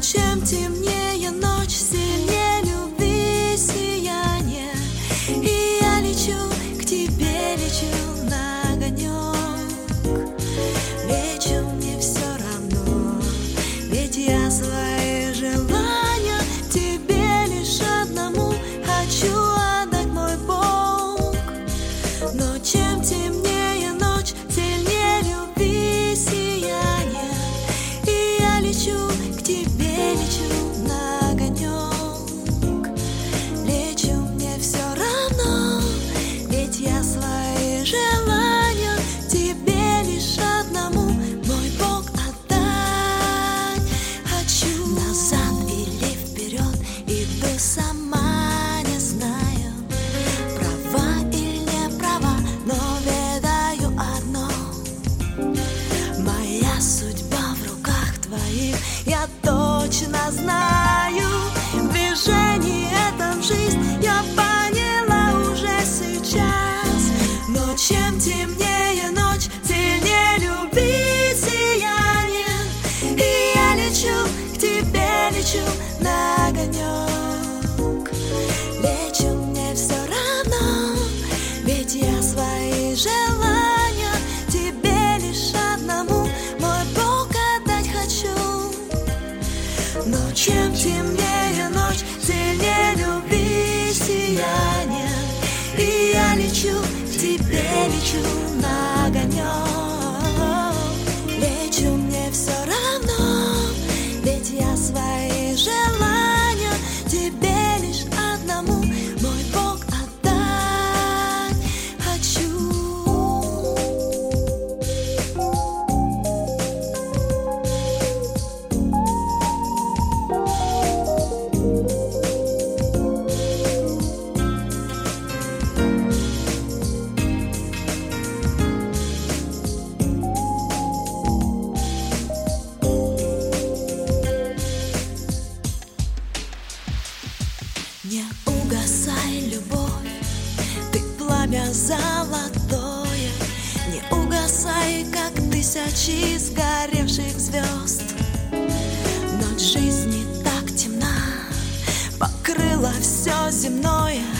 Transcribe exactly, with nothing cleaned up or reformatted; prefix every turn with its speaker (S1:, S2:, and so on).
S1: чем темнее ночь, сильнее любви сияние. И я лечу к тебе, лечу на огонек. Лечу, мне все равно, ведь я свои желания тебе лишь одному хочу отдать, мой Бог. Но чем темнее ночь, сильнее любви сияние. И я лечу к тебе, лечу на огонек. Лечу, мне все равно, ведь я свои желания тебе лишь одному, мой Бог, отдать хочу. Назад или вперед иду сама, не знаю, права или не права, но ведаю одно: моя судьба в руках твоих, я точно знаю. Движение — это жизнь, я поняла уже сейчас. Но чем темнее ночь, сильнее любви сияние. И я лечу к тебе, лечу на огонек. Лечу, мне все равно, ведь я свои желания тебе лишь одному, мой Бог, отдать хочу. Но чем темнее ночь, сильнее любви сияние. И я лечу к тебе, лечу на огонек. Лечу, мне все равно, ведь я свои желания тебе лишь одному, мой Бог, отдать хочу. Не угасай, любовь, ты пламя золотое. Не угасай, как тысячи сгоревших звезд. Ночь жизни так темна, покрыла все земное.